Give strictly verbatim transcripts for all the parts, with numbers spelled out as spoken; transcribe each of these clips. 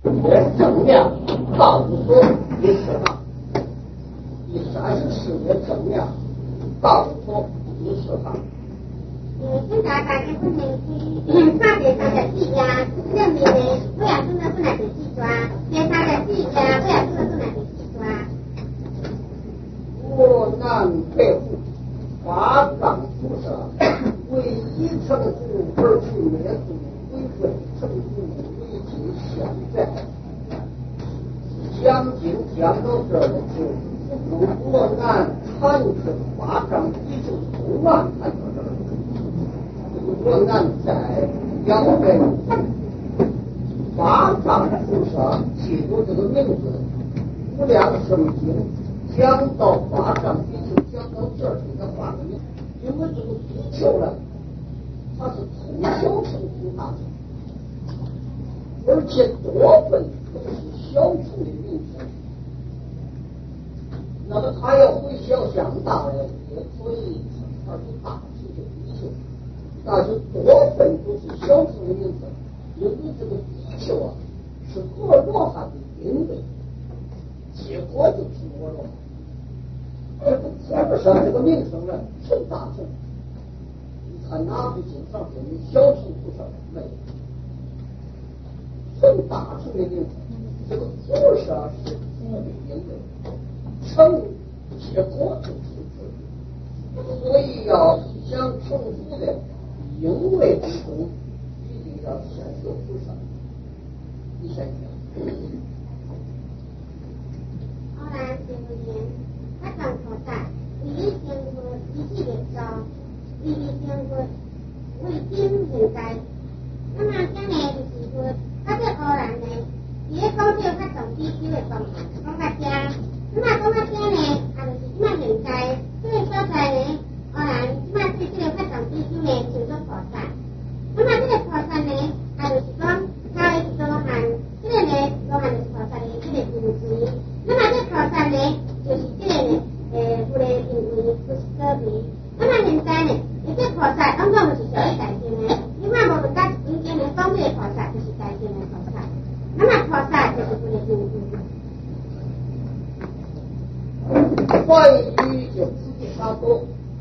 也正量道无所也是法。第三十四节正量道无所也是法。 嗯，现在大家不能去差点三十四呀，证明呢，不要真的不能去抓，连三十四呀，不要真的不能去抓。 我难佩服，法掌菩萨为一成故而去灭度，为未成故为今现在。将近讲到这儿的时候，如果按禅师法掌一直不乱看到这儿，如果按在要被法掌菩萨记住这个名字，无量圣经讲到法掌比丘，讲到这儿这个法名，因为这个比丘呢，他是从小成菩萨，而且多分都是小乘的名称。那么他要回小向大人，也可以他是大乘的比丘，但是多分都是小乘的名称，因为这个比丘啊是阿罗汉的因位，结果就成阿罗汉。这个谈不上这个名声呢，成大乘。你看哪部经上说你小乘菩萨没有？成大乘的名声，这个菩萨是主的因位，成结果就是自。所以要想成佛的因位之中，一定要先学菩萨。你先讲。 好啦，师父言。他讲菩萨，为你生活一切的造，为你生活为今现在。那么今日就是说，他这偶然呢，伊咧讲这个发动比丘的状况，讲到这，那么讲到这呢，也就是即卖现在这个所在呢，偶然即卖对这个发动比丘呢，成做菩萨。那么这个菩萨呢，也就是讲，他的罗汉，这个呢，罗汉就是菩萨的这个因缘。那么这菩萨呢？就是这个呢，呃，有嘞因为不是个别。那么现在呢，这个菩萨当中就是属于大乘的，另外我们家中间呢，讲这个菩萨就是大乘的菩萨。那么菩萨就是有嘞因缘。关于就自己沙多，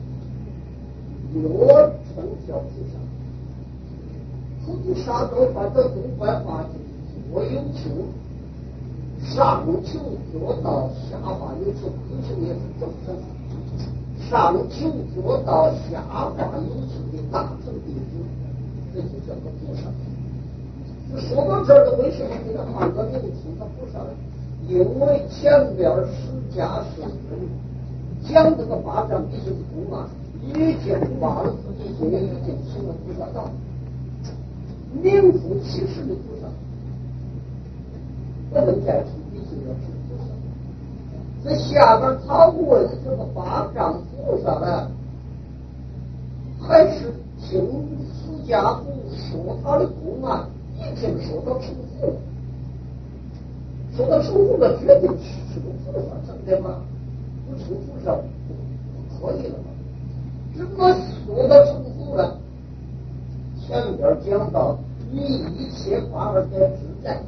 有成小菩萨，自己沙多把这东白话就是我有求。上求做到，下化有求，有求也是众生。上求做到，下化有求的大乘弟子，这就叫做菩萨。说到这儿，为什么给他换个名称叫菩萨呢？因为前边释迦圣人讲这个法掌比丘菩萨，已经把自己所已经成了菩萨道，名副其实的菩萨。不能再出比丘要是菩萨。这下边他问这个法掌菩萨呢，还是听释迦佛说他的苦难已经说到成佛了，说到成佛了，决定是个菩萨，真的吗？不成菩萨不可以了吗？怎么说到成佛了？前边讲到你一切法而得自在。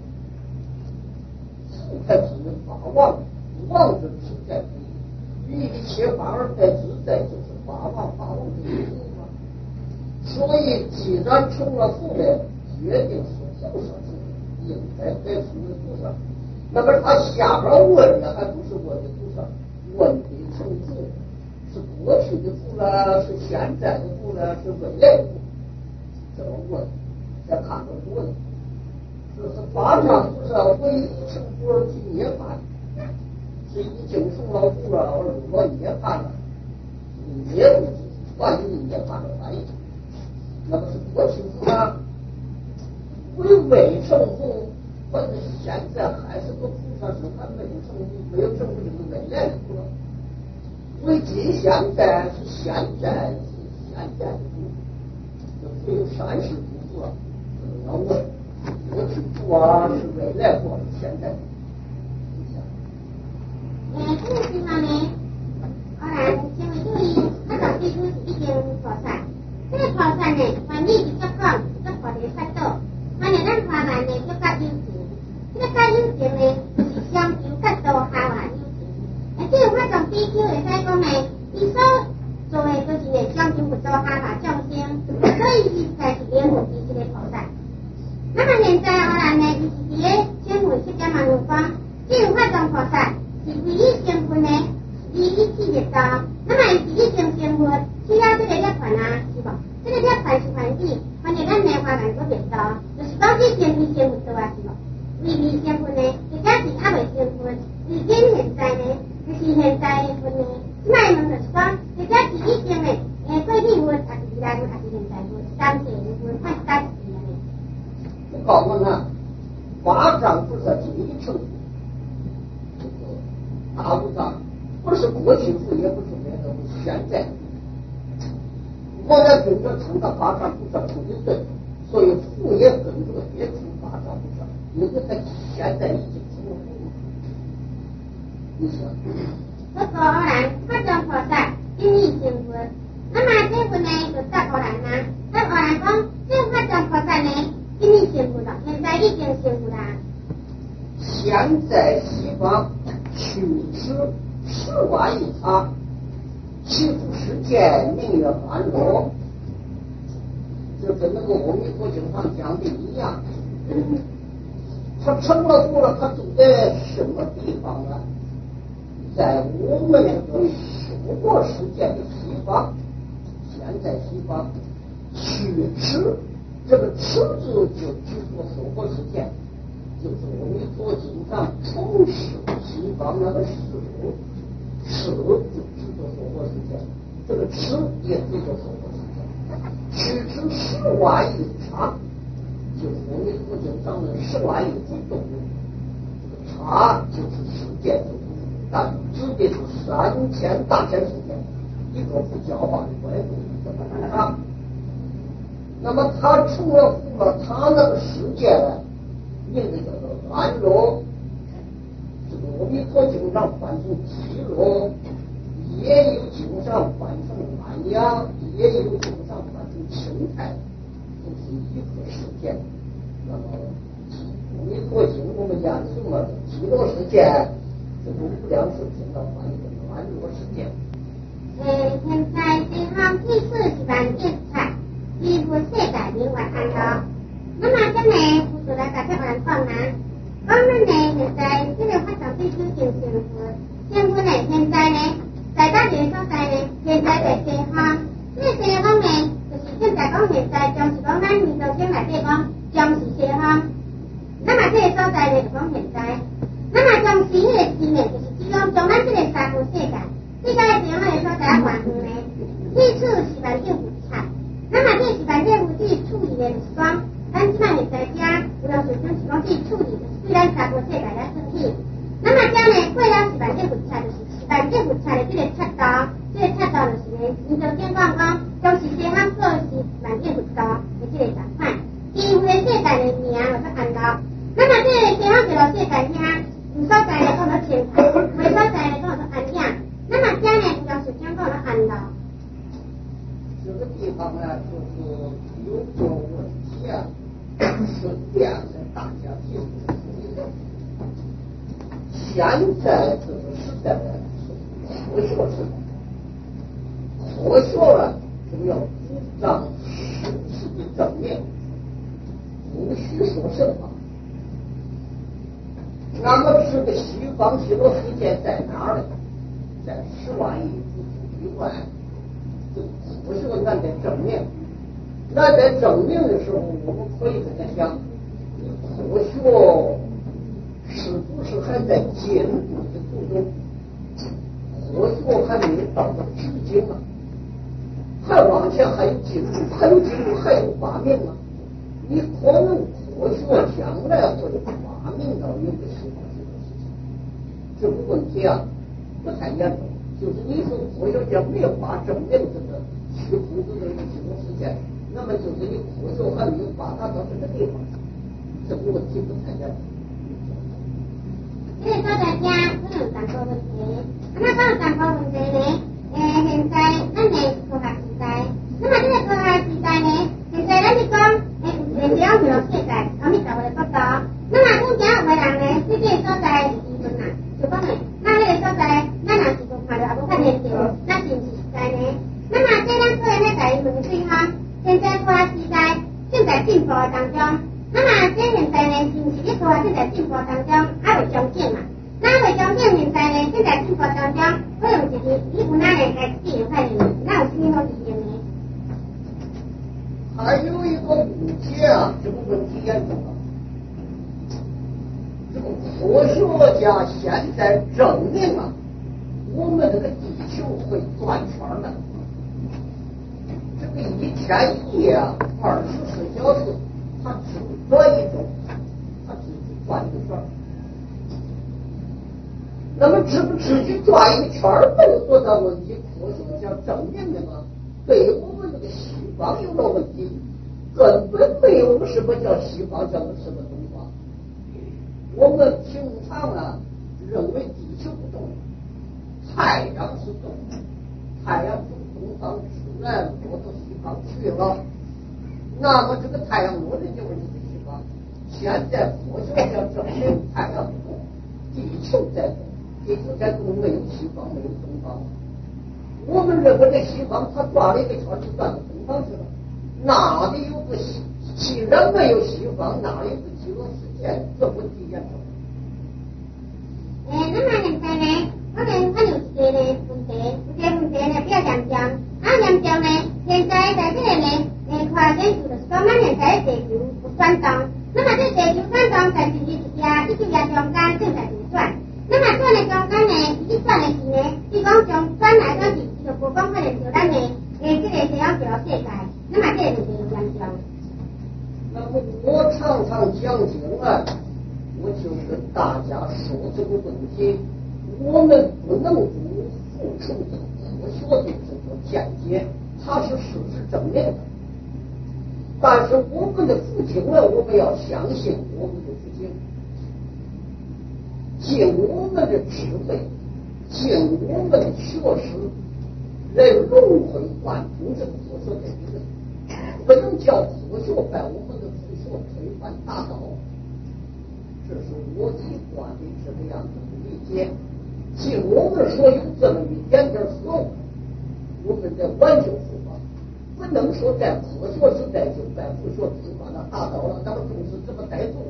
才是法王，王者自在不易，一切法而得自在，就是法王，法王的意思嘛。所以，既然成了佛的，决定是菩萨成，应该得成为菩萨。那么他下边问的还不是问的菩萨，问的成佛是过去的佛呢，是现在的佛呢，是未来的佛？这么问，再看着问。就是法掌菩萨为成佛而去涅槃，是已经成了佛了，而如果涅槃了，涅不是万一涅槃的翻译，那么是过去佛呢？为未成佛，或者现在还是个菩萨，是还没有成佛，没有成佛就是未来的佛了。为今现在是现在是现在的佛，就只有三世不佛了，要问。过去佛啊，是未来佛，是现在。 呃，这个地方呢，当然，因为注意，他讲比丘是一定菩萨。这个菩萨呢，翻译比较广，比较佛的法度。反正咱华人呢，比较有钱。这个萨是唯一成分的，唯一气灭道。那么是一种成分，需要这个涅槃啊，是无？这个涅槃是环境，环境咱内化来做灭道，就是讲这成分成分多啊，是无？微微成分呢，或者是还未成分，已经现在呢，就是现在的分呢。即卖问就是讲，或者是已经的，诶，过去分，还是未来分，还是现在分，当前的分，看是干是安尼。 我告诉呢，法藏菩萨第一成就这个大无藏，不是过去佛，也不是未来佛，现在。我呢跟着成了法藏菩萨出的对，所以佛也跟着也成法藏菩萨，因为他现在已经成了佛。你说？ 不过偶然，法藏菩萨定义成分，那么这份呢就得偶然啦。那偶然讲，这法藏菩萨呢定义成分了，现在已经成分啦。 现在西方去此世外一差，其复世界名曰安乐，就跟那个阿弥陀经上讲的一样。他成了佛了，他住在什么地方呢？在我们这个娑婆世界的西方，现在西方去此，这个此字就指作娑婆世界，就是阿弥陀经上从事西方那个事物，事就指作娑婆世界，这个此也指作娑婆世界。去此世外一差，就是阿弥陀经上的世外一举动物，这个差就是世界。但指的是三千大千世界，一个不教化的外国怎么办啊？那么他成了佛了，他那个世界呢，名字叫做安乐。这个阿弥陀经上翻成极乐，也有经上翻成安养，也有经上翻成清泰，都是一个世界。那么阿弥陀经我们讲的什么极乐世界？这个无量寿经上翻译的安乐世界。 诶，现在西方第四是万劫财，几乎世界名为安乐。那么今日我就来大家来讲啦。我们呢现在这个发展必须进行是，政府呢现在呢在大学所在呢，现在在西方，这个西方呢就是现在讲现在将是讲咱民族经内底讲将是西方。那么这个所在呢就讲现在。那么从时迄个字呢，就是指讲将咱这个三个世界，世界的地方的所在环境呢，此处是万境无差。那么这是万境无差处理的就是讲，咱即摆现在遮有了水生是讲这处理就是对咱三个世界来算起。那么遮呢，过了是万境无差，就是万境无差的这个尺度，这个尺度就是呢，民族经讲讲，将是西方做是万境无差的这个状况，几乎的世界的名就是安乐。那么这个西方这个世界遐。有所在的讲到清泰，没所在的讲到安养。那么这呢，主要是讲到了安乐。 这个地方呢，就是有个问题啊，是这样的，大家记住。现在这个时代呢，是科学时代，科学呢就要主张事实的证明，不许说神话。那么这个西方极乐世界在哪儿呢？在十万亿之以外。这个科学难得证明，难得证明的时候，我们可以这么想：科学是不是还在进步的途中？科学还没有到达至今啊，还往前还有进步，还有进步，还有发明啊！你可能科学将来会发明到有个西方极乐世界，这个问题啊不太严重。就是你说科学家没有法证明这个去复制的一个极乐世界，那么就是你科学还没有发达到这个地方，这个问题不太严重。 这个所在遮可能三个问题，那么这三个问题呢？诶，现在咱的科学时代，那么这个科学时代呢，现在咱是讲诶，有一个叫做世界，阿弥陀佛的国度。那么真正有个人呢，这个所在是疑问啊，就讲呢，那这个所在，咱若是讲看到也无看见着，那是不是实在呢？那么这咱个人咧在问对方，现在科学时代正在进步当中。那么这现在呢，是不是咧科学正在进步当中，还未终止嘛？那未终止生活当中，我用一个你有哪样该自由派的，哪有什么好意见呢？ 还有一个误解啊，这个问题严重了。这个科学家现在证明啊，我们这个地球会转圈的。这个一天一夜啊，二十四小时，它只转一周，它只转一个圈。那么只不持续转一个圈儿没有多大问题？科学家证明的嘛，对我们这个西方有了问题，根本没有什么叫西方，叫什么东方。我们平常啊认为地球不动，太阳是动的，太阳从东方出来落到西方去了，那么这个太阳落的地方就是西方。现在科学家证明太阳不动，地球在动，地球在动，没有西方，没有东方。我们认为这西方它转了一个圈就转到东方去了，哪里有个西？既然没有西方，哪里有个极乐世界？这问题严重。 诶，那么现在呢，我们我有一个呢问题，这个问题呢比较严重。啊，严重呢，现在在这个呢，诶，科学研究就是讲，咱现在地球有转动，那么这地球转动在是一夜一个月中间正在运转。那么转的中间呢，伊转的是呢，伊讲从转来转去，伊就无讲可能就咱的诶这个这样叫世界。那么这个问题有严重。 那么我常常讲经啊，我就跟大家说这个问题，我们不能不付出这个科学的这个见解，它是事实证明的。但是我们的父亲呢，我们要相信我们的父亲，尽我们的智慧，尽我们的学识，来融会贯通这个科学的理论，不能叫科学把我们的父学推翻打倒。这是我一贯的这个样子的理解。尽我们说有这么一点点错误，我们在挽救佛法，不能说在科学时代就把佛学推翻了打倒了，咱们总是这么带走。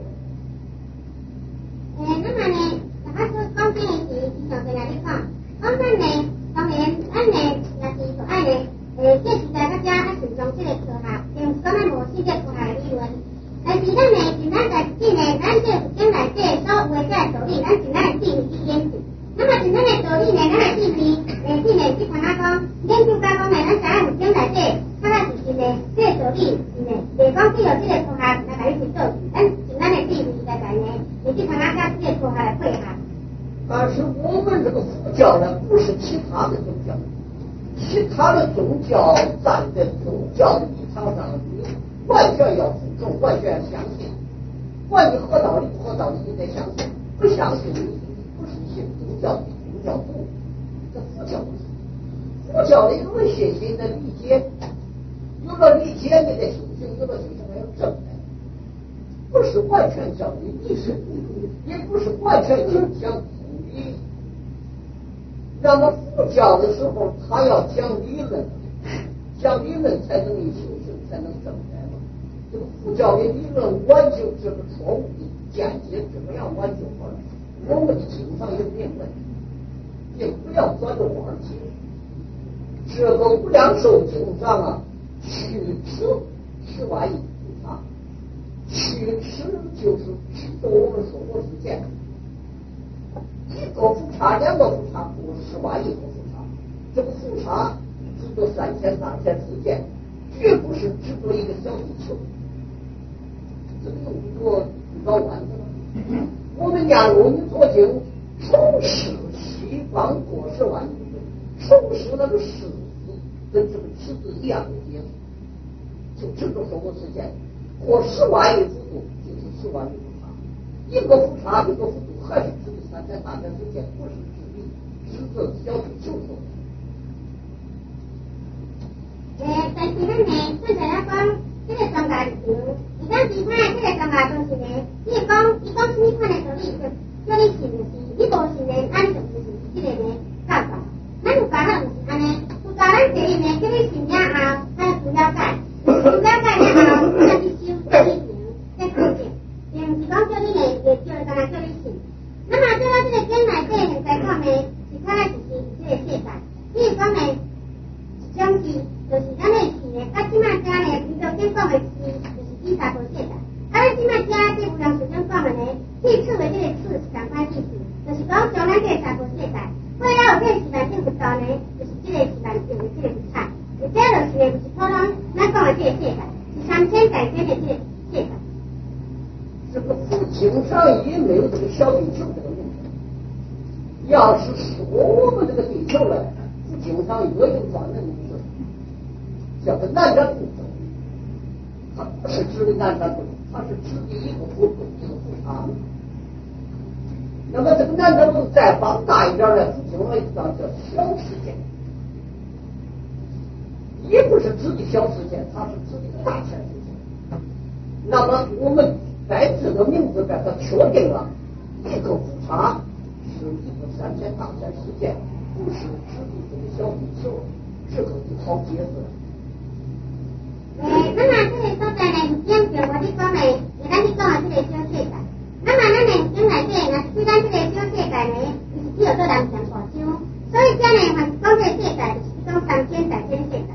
诶，那么呢，大家说讲这个是以上在哪里讲？讲咱呢，当然咱呢也是所爱呢，诶，这时代大家爱顺从这个科学，并不讲咱无信这科学的理论。但是咱呢，尽咱家己呢，咱这佛经内底所有的这个道理，咱尽咱的智慧去研究。那么尽咱的道理呢，咱的智慧，诶，智慧去看下讲，研究家讲呢，咱知影佛经内底，它那是真的，这个道理是呢，袂讲只有这个科学来甲你去做，咱尽咱的智慧来来呢，你去看下甲这个科学来配合。 但是我们这个佛教呢，不是其他的宗教，其他的宗教站在宗教的立场上，你完全要服从，完全要相信。管你合道理不合道理，你得相信。不相信你不是信宗教的宗教徒。这佛教不是，佛教里有了信心的理解，有了理解你的修行，有了修行还有正的，不是完全讲理，你是也不是完全讲道理。那么佛教的时候，他要讲理论，讲理论才能有修行，才能正改嘛。这个佛教的理论挽救这个错误的见解，怎么样挽救过来？我们的经上有明文，并不要钻着弯去。这个《无量寿经》上啊，取持十万亿菩萨，取持就是执着我们所说之见。一个复差，两个复差，不是十万亿个复差。这个复差执着三千、三千之间，绝不是执着一个小地球。这个用不着绕弯子了。我们念如你做经，充实西方过十万亿人，充实那个世字跟这个尺子一样的解释，就执着说我之间过十万亿幅度就是十万亿复差，一个复差一个幅度还是指的三千大千之间，不是指的指着小地球说的。 诶，但是咱呢，现在来讲这个宗教里头，而咱其他的这个宗教都是呢，伊讲伊讲什么款的道理，就叫你信就是，你无信呢，咱就不是这个呢教导。咱有教咱不是安尼，有教咱这里呢，叫你信了后，咱就了解，了解了后，再去修，再去行，再考证，并不是讲叫你呢，就叫咱叫你信。那么叫咱这个经内底现在讲呢，是较思维这个词是同款意思，就是讲将咱这个三个世界，过了有这个时代定不到呢，就是这个时代定的这个是菜，而这就是呢，就是普通咱讲的这个世界，是三千代天的这个世界。 这个佛经上也没有这个小地球这个名字。要是说我们这个地球呢，佛经上也有专门名字，叫做南瞻部洲。它不是指的南瞻部洲，它是指的一个佛国一个佛场。那么这个南瞻部洲再放大一点呢，佛经上一讲叫小世界，也不是指的小世界，它是指的大千世界。那么我们在这个名字把它确定了，一个佛场是一个三千大千世界，不是指的这个小地球，这个就好解释了。 诶，那么这个所在呢，是讲着我你讲的，是咱你讲的这个小世界。那么咱呢讲内底，若是对咱这个小世界呢，伊是只有做人上大洲，所以讲呢，凡是讲这个世界，就是讲三千大千世界。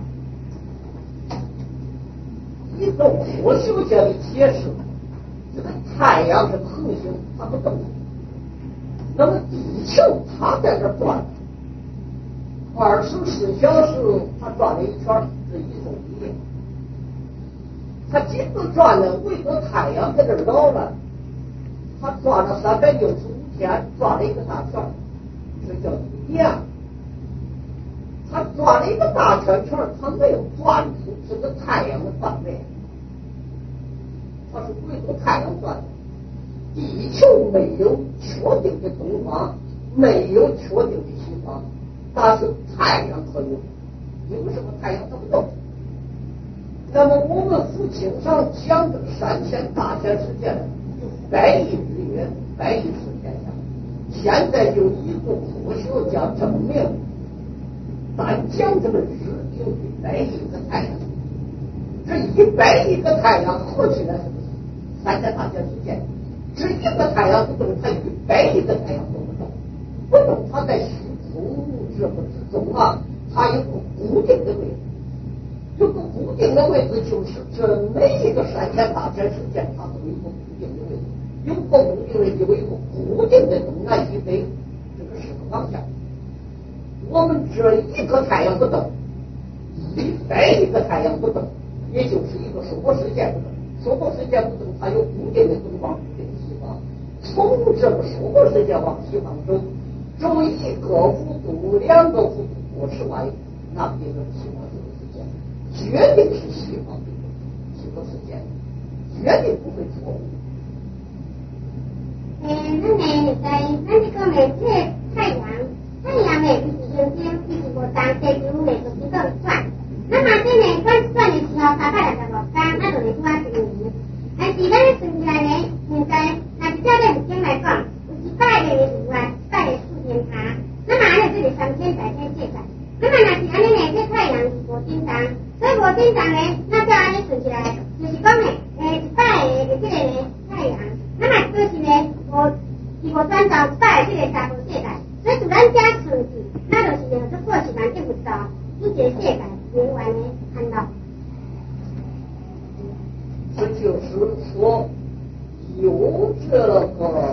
一个科学家的解释，这个太阳是恒星，它不动。那么地球它在这转，二十四小时它转了一圈是一公里，它几个转呢？围着太阳在这绕了，它转了三百六十五天，转了一个大圈，这叫一年。它转了一个大圈圈，它没有转出这个太阳的范围，它是围着太阳转的。地球没有确定的东方，没有确定的西方，但是太阳可有，有什么太阳它不动。那么我们佛经上讲的三千大千世界，百亿日月，百亿次天象，现在就一个科学家证明，咱讲这个日有一百亿个太阳，这一百亿个太阳合起来是不是三千大千世界？这一个太阳不动，它一百亿个太阳都不动，不动它在虚空这个之中啊，它有个固定的位置，这个固定的位置就是这每一个三千大千世界，它都有一个固定的位置，有个固定的位置，有一个固定的东南西北，这个是个方向。我们这一个太阳不动，一百亿个太阳不动，也就是一个娑婆世界不动。娑婆世界不动，它有固定的东方，固定的西方。从这个娑婆世界往西方走，走一个幅度、两个幅度过十万里，那边的西方这个世界，绝对是西方的这个世界，绝对不会错误。 诶，咱呢在咱这个呢，这个太阳，太阳呢就是行星，就是无当地球呢就是个转。那么这呢，转转的时候，大概六十五天，那就是拄啊一年。但是咱算起来呢，现在若是照这佛经来讲，有一百个的日月，一百个四天下，那么安尼就是三千大千世界。那么若是安尼呢，这太阳是无震动，所以无震动呢，那照安尼算起来，就是讲呢，诶，一百个的这个呢太阳，那么就是呢无是无转到一百个这个三个世界，所以就咱遮算起，那就是呢，这过是万定不到一个世界永远的看到。 这就是说，有这个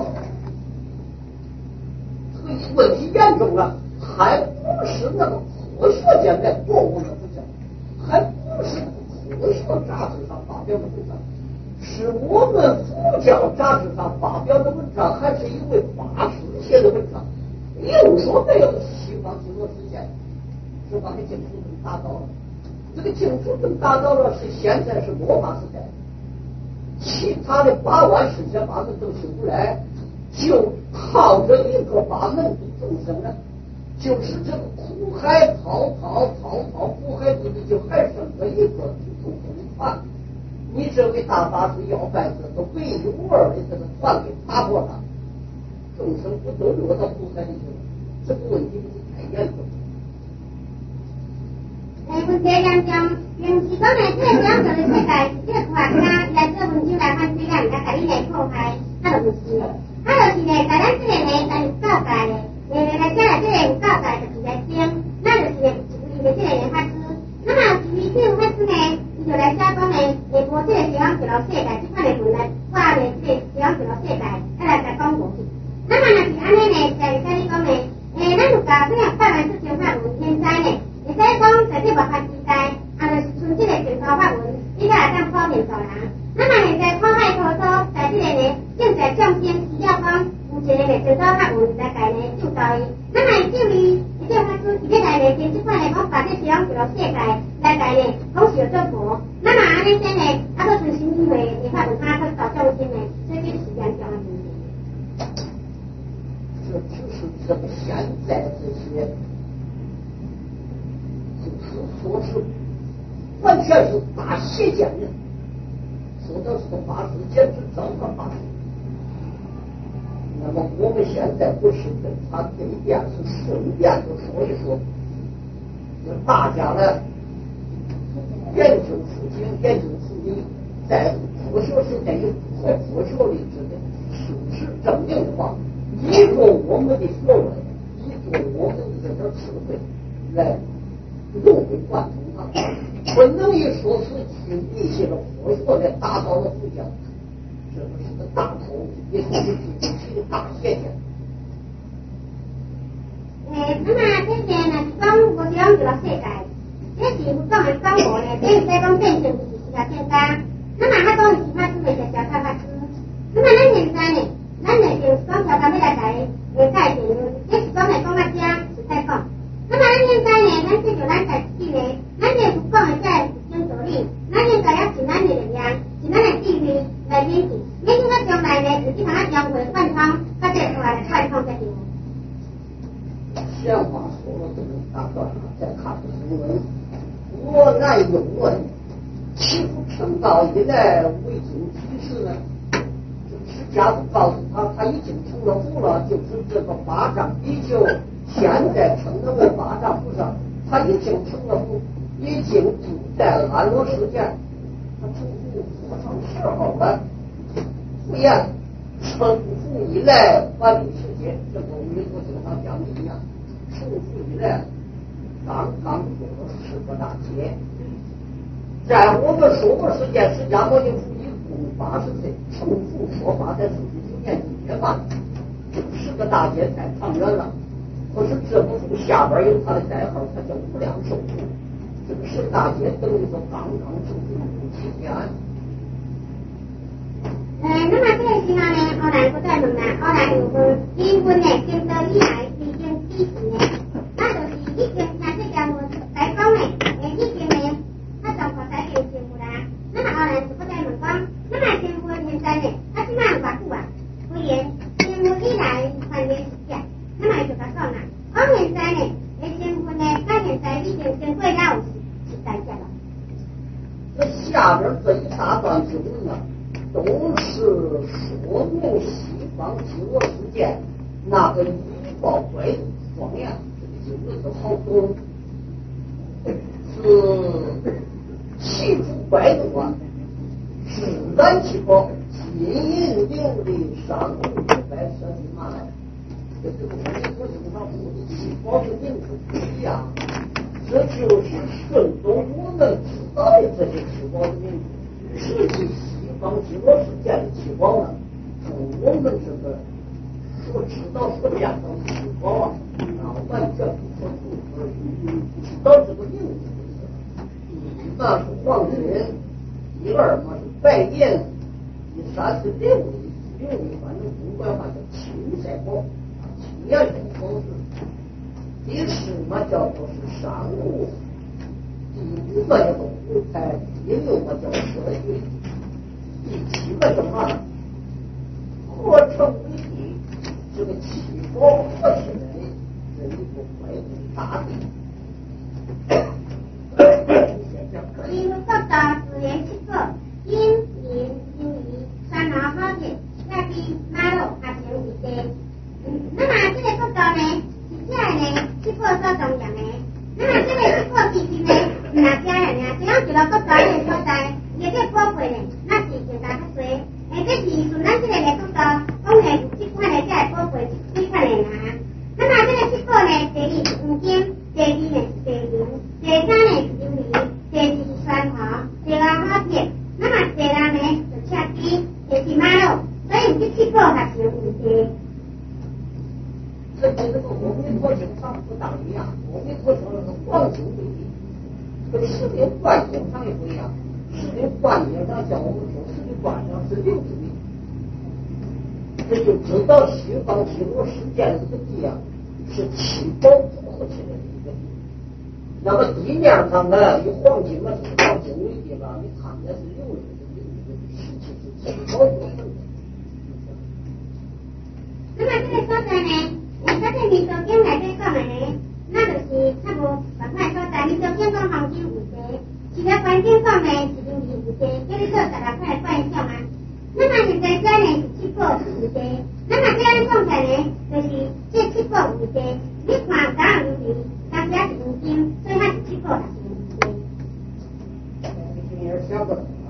这个问题严重了，还不是那个科学家在做我们不讲，还不是科学杂志上发表的文章，是我们佛教杂志上发表的文章，还是一位法师写的文章。又说没有西方极乐世界，是把这净土宗打倒了。这个净土宗打倒了，是现在是末法时代。其他的八万世界法门都修不来，就靠着一个法门的众生呢，就是这个苦海滔滔滔滔苦海里面就还剩了一个众生的船。你这位大法师要拜这个唯一无二的这个船给打破了，众生不都落到苦海里去了？这个问题不是太严重了。 诶，问题严重，并是讲呢，这个两个的世界，这个科学家来做文章来反对咱，来甲你来破坏，那就不是的。啊，就是呢，甲咱这个呢，咱有教界的，诶，来写来这个有教界就是来争，那就是呢，是为的这个人法师。那么至于这个法师呢，伊就来写讲呢，诶，无这个西方极乐世界这款的问题，我呢这个西方极乐世界，啊来甲讲安尼呢，就会使你讲呢，诶，咱有教咩法文出生法文，现在呢，会使讲在这文化时代，啊，就是纯这个传统法文，你才会当普遍大人。那么现在看海科所在这个呢，正在重点需要讲有一个呢传统法文来家呢救导伊。那么就伊，伊就发出伊要来呢，编这款呢，讲把这使用几落世界来家呢，讲是有做无。那么安尼先呢，啊，佫像新机会，你发文他佫搞重心呢，所以这个时间上很长。 这只是这个现在这些，就是说是完全是大邪见人，说的是法师，简直糟蹋法师。那么我们现在不是跟他这一点是顺便的说一说，就大家呢研究佛经，研究佛理，在佛学时代有和佛学里之间事实证明的话，依着我们的学问，依着我们的这点智慧来融会贯通它，不能一说是去理解了佛学来达到了佛教，这个是个大错误，也是一个大邪见。 诶，那么这些呢是讲无常娱乐世界，这是不讲的讲无呢，这是在讲变成就是时间变单。那么他讲的其他是为着小看法师。那么咱现在呢，咱呢就是讲小看要来来诶改变，这是讲来讲到这是在讲。那么咱现在呢，咱这就咱在自己呢，咱这是讲的在经道理，咱现在要尽咱的力量，尽咱的智慧来演进，演进到将来呢，自己把它融会贯通，把这出来贯通才行。 闲话说了这么大段了，再看经文，我乃有问，岂不成道以来未经提示呢？这释迦都告诉他，他已经成了佛了，就是这个八丈比丘，现在称那个八丈菩萨，他已经成了佛，已经住在安乐世界，他成佛佛上时候了。不言成佛以来万历世界，这个我们我经常讲的一样。成佛以来，刚刚过了十个大劫，在我们娑婆世界，释迦牟尼佛一共八十岁，成佛说法在四十九年一月半，十个大劫太长远了。可是这部书下边有他的代号，他叫无量寿佛。这个十大劫等于说刚刚成佛不几天。 诶，那么这个时候呢，后来不再问啦，后来有问结婚呢，经到以来已经几时呢？那就是已经像这条文来讲呢，诶，已经呢，他状况才变成佛啦。那么后来就不再问讲，那么结婚现在呢，他起码有偌久啊？不然结婚以来还没时间，那么就甲讲啦，我现在呢，诶，结婚呢，到现在已经经过了十三届了。 这下边这一大段经文呢？都是说明西方极乐世界那个以报怪的庄严，这个经文是好多是气出怪度啊，自然气报，金银琉璃上古白蛇的马来，这个我我经常说的气报的名字不一样，这就是顺从我们知道的这些气报的名字，实际方极乐世界的气光呢，从我们这个所知道所见到的气光啊，啊，完全不可同而语。知道这个名字的是，一嘛是黄金，第二嘛是白银，第三是琉璃，琉璃反正中国话叫青色宝，青颜色宝石。第四嘛叫做是珊瑚，第五嘛叫做五彩，第六嘛叫蛇鱼。第七个什么合成为一，这个气泡合起来这一个怀古大地。 因为各大自然七个因银金鱼三毛好铁亚比马路还成一些。那么这个各大呢是这样呢七个所重要的。那么这个七个地区呢是哪家人呀？只要除了各大的所在，也个宝贵呢。那是就大较多，诶，这是顺咱这个来讲到，讲诶这款呢才会宝贵几款的啦。那么这个七个呢，第一是黄金，第二呢是地银，第三呢是琉璃，第四是珊瑚，第五好铁，那么第六呢就赤金，第四马路，所以这七个还是有问题。 跟这个阿弥陀经上不当一样，阿弥陀经那个黄经为例，跟十六观经上也不一样。十六观经上叫我们说十六观上是六字的，这就知道西方极乐世界的这个地啊，是七宝组合起来的一个地。那么地面上呢，以黄金嘛，就是黄金为地吧，你看见是六人的六人，实际是七宝组成的。 那么这个所在呢，诶，在这弥陀经内底讲的呢，那就是差无别块所在。弥陀经讲黄金有地，其他观经讲呢是灵异有地，叫你做十六块观想啊。那么现在这呢是七宝有地，那么这样讲起来呢，就是这七宝有地，你看哪有理，当时也是灵经，所以它是七宝也是灵经。 你也想不到啊。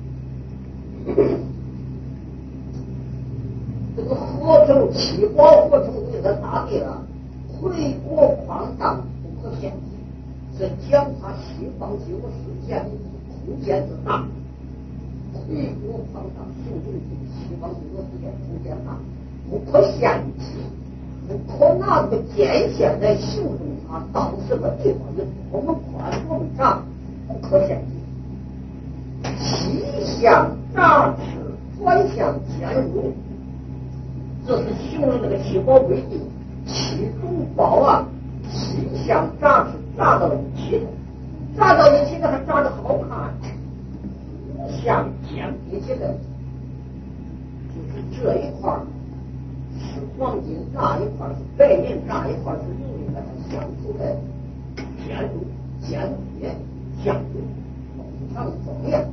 这个合成七宝合成为了大地了，回国扩张不可限制，是讲它西方极乐世界的空间之大，回国扩张形容这个西方极乐世界空间大，不可限制，不可拿这个界限来形容它到什么地方有多么宽多么长，不可限制。西向杂质，转向兼容。这是形容这个七宝为地，七种宝啊，西向杂是杂到一起的，杂到一起的还杂的好看，五向兼并起的，就是这一块是黄金，那一块是白银，那一块是琉璃，把它相处的兼容、兼别、相对，非常重要。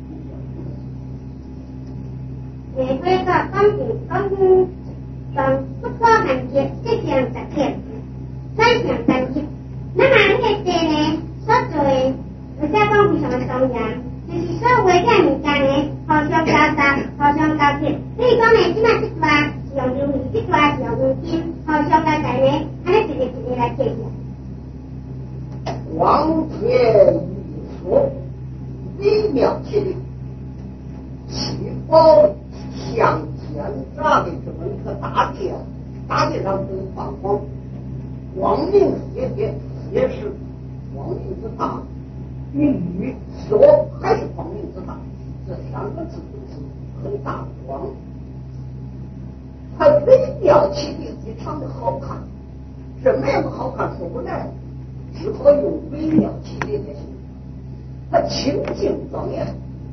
诶，这个讲是讲讲不可限制，即项十天，三项单一。那么这个地呢，所做的，而且讲非常的重要，就是所有的物件呢，互相交杂，互相交替。比如讲呢，即摆这段是用琉璃，这段是用黄金，互相交杂呢，安尼一个一个来计算。 光天一说，微妙其理，七宝相间杂的这么一个大地啊，大地上都放光，光明也也也是光明之大，与宇说还是光明之大，这三个字都是很大的光，还微妙其理，非常的好看。什么样的好看说不来，只可用微妙其理来形容。它清净庄严，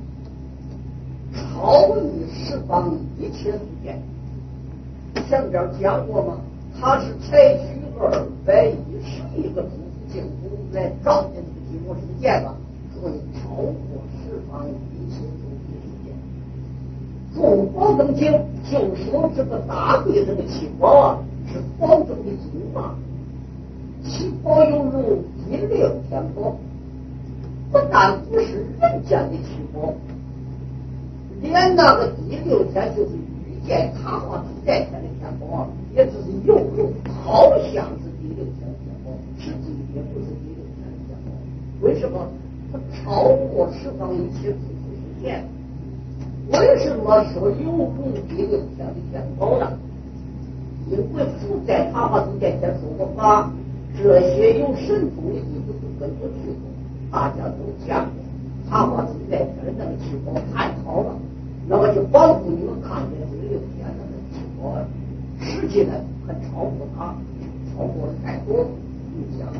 超越十方一切世界。前边讲过吗？它是采取二百一十一个诸子净土来照见这个极乐世界的，所以超过十方一切诸子世界。众宝等经就说这个大地这个七宝啊，是宝中的祖嘛。七宝犹如第六天宝，不但不是人间的七宝，连那个第六天就是遇见他化自在天的天宝，也只是有有好像是第六天的天宝，实际也不是第六天的天宝。为什么？它超过十方一切诸子世界。为什么说有如第六天的天宝呢？因为佛在他化自在天说过法，这些有神通的弟子都跟着去过，大家都讲过，他化自在天的那个七宝太好了，那么就帮助你们看见这六天的七宝，实际呢还超过他，超过了太多影响。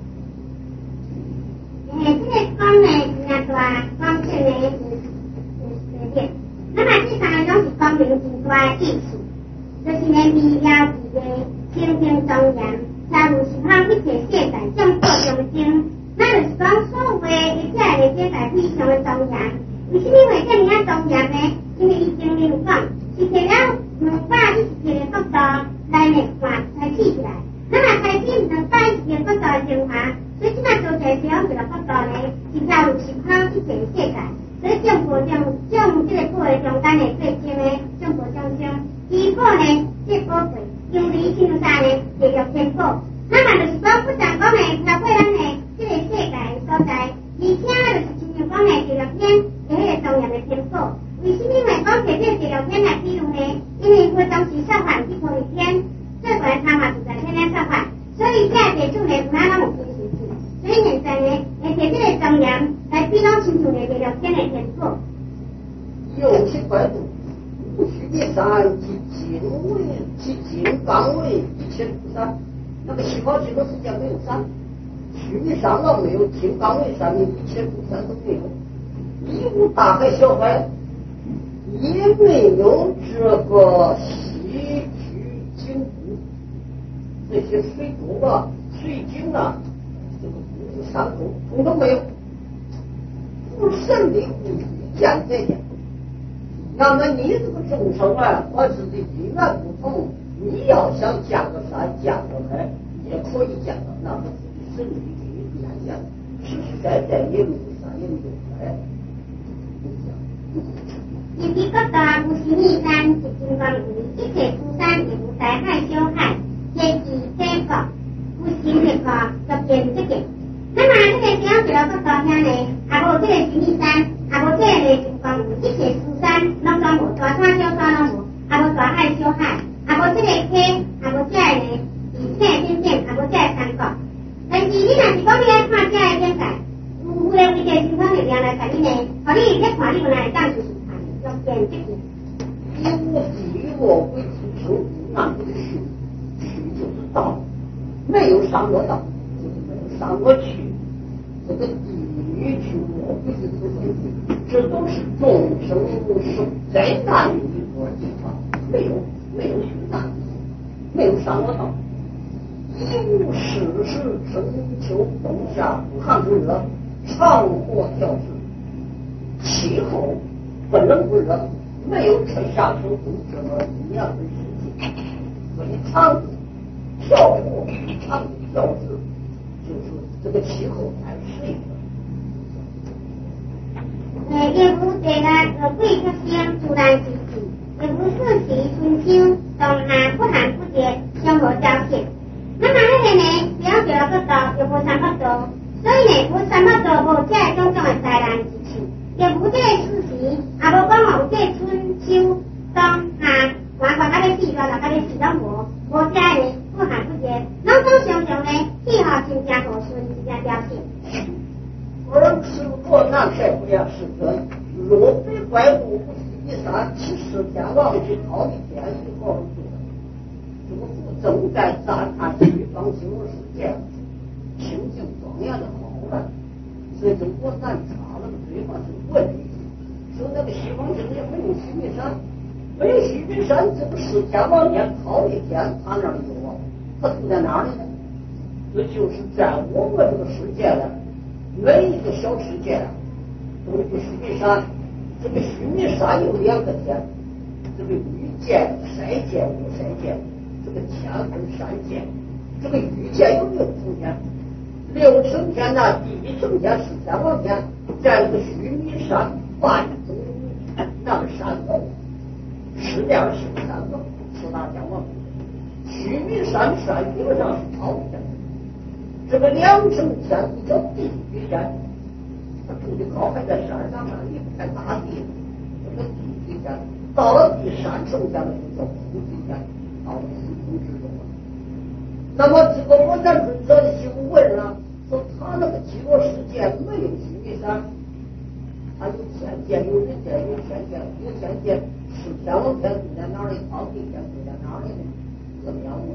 诶，这个光呢是那大，光线呢是是是那么这三个拢是光明真大的意思，就是呢微妙智慧、清净庄严。假如是他一切世界众多中经，那就是讲所有的一切的世界非常的庄严。为什么会这么样庄严呢？因为伊经里有讲，是摕了两百一十一个角度来呢看才起起来。那么开始两百一十一个角度的精华，所以即摆做在使用这个角度呢，是假如是他一切世界。所以众佛中种这个果的中间的最精的众佛中中，如果呢这宝贵。由于心上呢，地狱天宝，那么就是讲不但讲呢，超过咱呢这个世界的所在，而且就是亲像讲呢地狱天是迄个庄严的天宝。为什么会讲摕这地狱天来比喻呢？因为佛当时受限去菩提天，做过来参话自在天呢， 岗位一切不山，那个西方极乐世界没有山，须弥山了没有，金刚位上面一切不山都没有，一无大海小海，也没有这个西区金湖那些水珠啊、水晶啊，这个不是山头，通通没有。不胜利不遇见这点，那么你这个众生啊，或者是因缘不同，你要想建个山、建个海，也可以建个，那么自己身体给你变现，实实在在也没有山，也没有海。 因为各大无形义山是金光鱼，一切诸山也无大海小海，皆是这个无形的个就变这个。那么这个小石头各道遐呢，啊无这个形义山，啊无这个金光鱼，一切诸山拢拢无，大山小山拢无，啊无大海小海，啊无这个溪，啊无这个呢地片点点，啊无这个山角。但是你若是讲你来看这个点解，有有为这个情况力量来甲你呢，互你一看你本来当就是看，要变这个。 以我以我为主生，那就是虚，虚就是道，没有上过道，就是没有上过去。这个地狱去我不是出生地，这都是众生受灾难的一个地方，没有没有寻难，没有上过道。一无事事春秋冬夏寒暑热，长火调制，气候不冷不热，没有春夏秋冬这么一样的事情，所以长调火长调制就是这个气候才适应的。 呃，也无这个呃贵出生自然之气，也无四时春秋冬夏不寒不热，相互交替。那么迄个呢，了解了个道，又无三百度，所以呢，无三百度无这种种的灾难之气，也无这个四时，也无讲有这春秋冬夏，完全甲咧四月六甲咧四都无，无这个呢不寒不热，拢总常常呢气候真正和顺，真正调性。 而吃过那晒不了是个若非怪物不是一山，其实天王去好的天以后做的。这个不正在赞叹西方极乐世界清净庄严的好了，所以中国咱查了个对方是问题，说那个西方世界没有须弥山，没有须弥山，这个是天王天好的天，他那里有啊，他住在哪里呢？这就是在我们这个世界呢。每一个小世界都有须弥山，这个须弥山有两个天，这个欲界、筛界、无筛界，这个天分三界，这个欲界有六层天，六层天呢，第一层天是天王天，在这个须弥山半中那个山头，十面是山头，四大天王，须弥山山顶上是朝天。这个两层天叫地狱天，他住的高还在山上呢，离不开大地。这个地狱天到了第三层天的就叫苦地天，到了四空之中了。那么这个我咱尊者的就问了，说他那个极乐世界没有须弥山，他有天界，有人界，有天界，有天界是天王天住在哪里，高地天住在哪里呢？怎么样呢？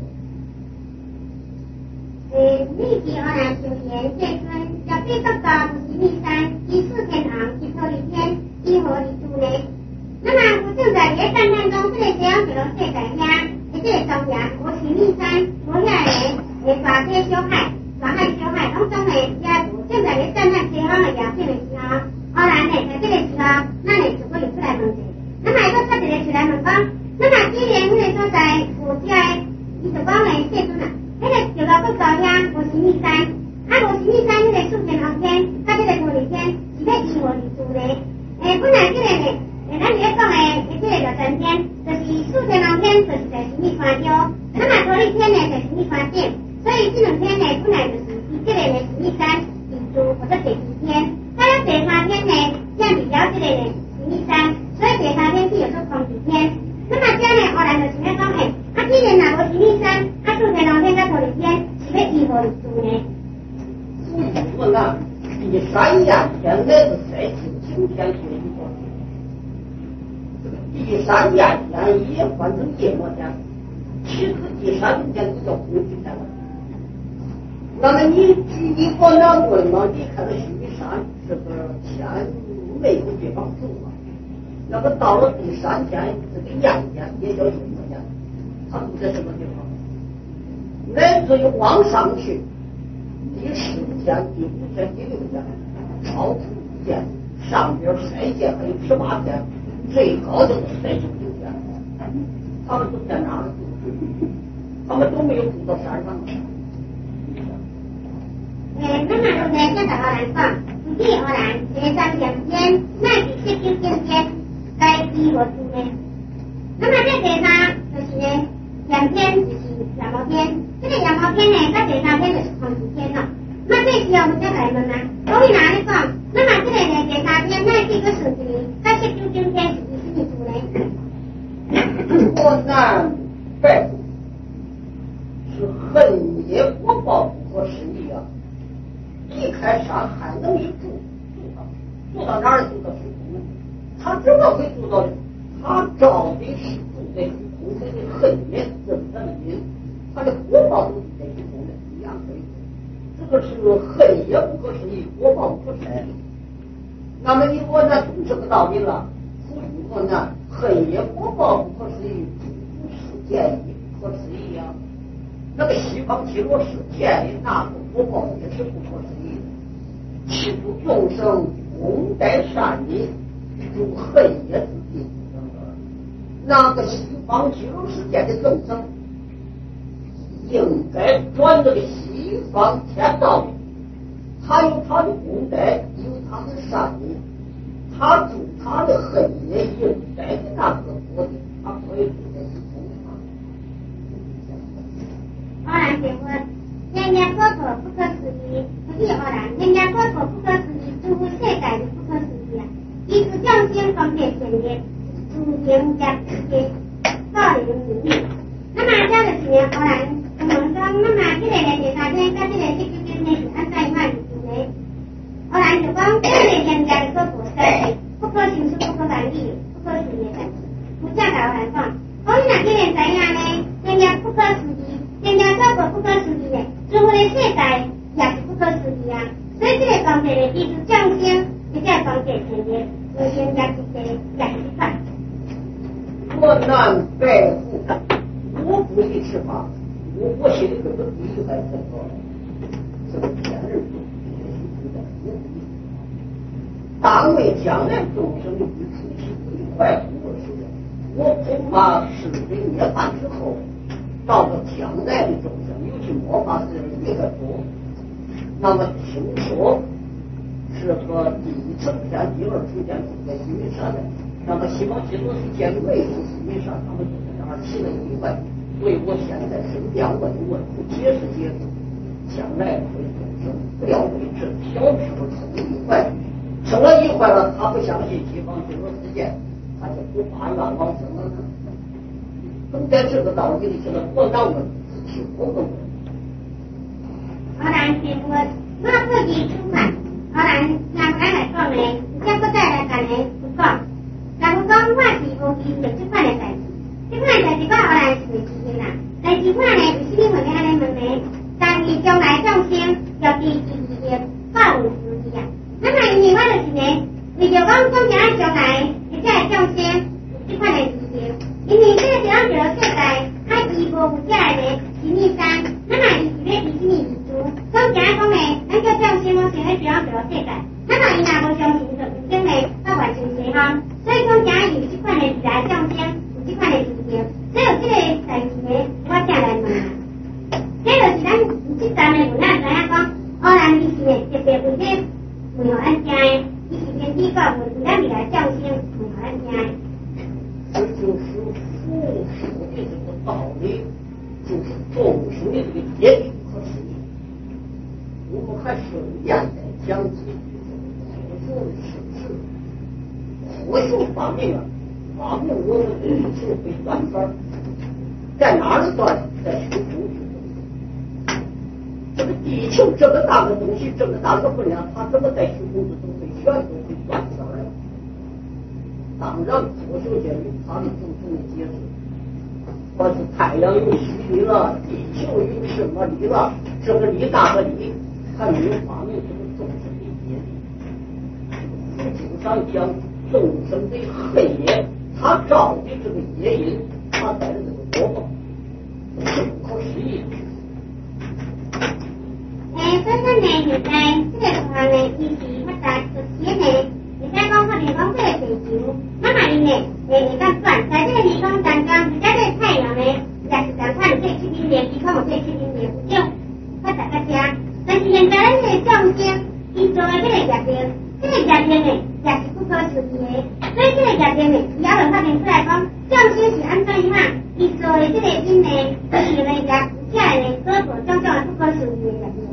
呃，立即而然修言这尊，要对各道无须弥山，一四天堂，一脱离天，一合离度呢。那么我正在这赞叹中，这个小石头世界呀，这个中央无须弥山，无遐个诶大海小海，大海小海拢总诶也无。正在这赞叹西方的条件的时候，偶然呢，在这个时候，咱呢就可以出来问者。那么个出一个出来问讲，那么既然迄个所在有这个，伊就讲诶世尊啊。那个就到各道遐无须弥山，啊无须弥山迄个四天王天，甲这个脱离天是要依何而住呢？诶，本来这个呢，诶，咱咧讲诶，这个叫真天，就是四天王天就是在须弥山腰，那么脱离天呢在须弥山顶，所以这两天呢本来就是以这个呢须弥山地住或者第二天，啊第三天呢相比较这个呢须弥山，所以第三天是有说空地天。那么这样呢，偶然就是要讲诶，啊既然若无须弥山。四天王天甲脱离天是要依何而住呢？ 所以说呢，第三眼天乃是在今天所一个，这个第三眼天也换成夜摩天， 其实第三种天就叫空之天了。那么你据你国难问嘛，你看到须弥山这个天没有地方住嘛？那么到了第三天，这个阳天也叫阴天，它住在什么地方？乃至于往上去，第十天、第五天、第六天，超出一天，上边筛检还有十八天，最高就是三十九天。他们都在哪儿住？他们都没有住到山上。 诶，那么我们这个荷兰讲，自己荷兰学生两天，那是十九天天，该几何住呢？那么这地方就是呢，两天就是羊毛天，这个羊毛天呢，到第三天就是空气天了。那这时候我再来问啊，所以哪里讲？那么这个呢，第三天那几个数字呢？到十九天天是几时住呢？ 国难败部是恨也国报不可思议啊！离开山还能一住住到住到哪儿？住到虚空？他怎么会住到？他照的是住在虚空，他的恨也怎么的因，他的国报都是在虚空的，一样可以。这个是恨也不可思议，国报不可思议。那么你我那懂这个道理了？古语国难。恨也国报不可思议，诸世界也不可思议啊！那个西方极乐世界的那个国报也是不可思议的。其诸众生功德善业，如恨也之地。那个西方极乐世界的众生，应该转这个西方天道里，他有他的功德，有他的善业。他住他的恨也应该的那个国地，他可以住在虚空上。 荷兰结婚，人家国土不可思议，不是荷兰，人家国土不可思议，诸乎世界的不可思议啊！一是降星方面前列，诸天加世界，少年名利。那么这就是呢，荷兰我们说，那么这个呢，第三天跟这个十九天呢是按照一万五呢。荷兰就讲，这个人家的国土是不可行事、不可办理、不可思议的。不讲到荷兰讲，我们那些人怎样呢？人家不可思议，人家国土不可思议的，诸乎的世界也是不可思议啊。所以这个讲解呢，一是降星，一个讲解前面，有人家之间也是一块。 国难败部，我不的吃法，我我心里头都第一还是说，这个天人都当为将来众生与出其不意坏不过时，我恐怕是为涅槃之后，到了将来的众生，尤其末法时一个多。那么听说是和第一层天、第二层天住在须弥山的，那么西方极乐世界没有须弥山，他们就在那儿起了意外。所以我现在身边问一问，解释解释，将来会众生不要为这小事出意外。成了一块了，他不相信西方极乐世界，他就不发愿往生了呢。懂得这个道理的，现在我让问自己我问问。 荷兰结婚，我自己出版，荷兰那不来讲呢，这不再来讲呢不讲，但不讲我是无记就这款的代志，这款代志我荷兰是袂记的啦。但是我呢，有啥物问安尼问呢？但是将来众生要第第二个报有时机啊。那么因为我就是呢，为着讲讲起将来，或者係眾生有這款嘅事情，因為這個地方就世界，它伊無有這個須彌山，那麼伊是咧佇什麼地主？講起來講呢，咱叫眾生我想咧地方就世界，那麼伊若無相信就唔經呢，到完全西方，所以講起來有這款嘅未來眾生有這款嘅事情，所以有這個代志呢，我正來問啊，這就是咱即站嘅問咱知影講，荷蘭伊是呢特別為這。没有安家，一起跟地告我们那里来叫声，没有安家。 这就是佛说的这个道理，就是众生的这个结局和实力。我们还是现在讲解佛说的事实，佛学发明啊，发明我们的地球会转转，在哪儿转？在虚空之中。这个地球这么大的东西，这么大的分量，它怎么在虚空之中会全都会转圈呢？当然，佛学界有它的种种的解释。 或是太阳有虚理了，地球有什么理了？这个理大个理，还没有发明这个众生的业力。佛经上讲众生的黑夜，他照的这个业因，他带的这个果报，是不可思议。 诶，所以咱呢，现在这个话呢，其实发达就是呢，现在讲可能讲这个地球，那么伊呢，诶，会讲转在这个地方当中，而且这个太阳呢，也是讲看这七零年，伊讲有这七零年有种发达个遮，但是现在咱这个众生，伊做的这个业定，这个业定呢，也是不可思议的，所以这个业定呢，以后就发明出来讲，众生是安怎样，伊做的这个因呢，伊呢也有遮呢，各种种种的不可思议的业定。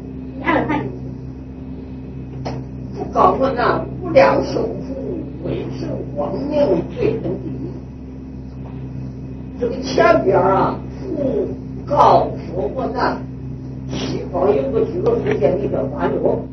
不告问啊，无量寿佛为神光明最等第一。这个前边啊，佛告说我呢，西方有个居罗世界里的般若，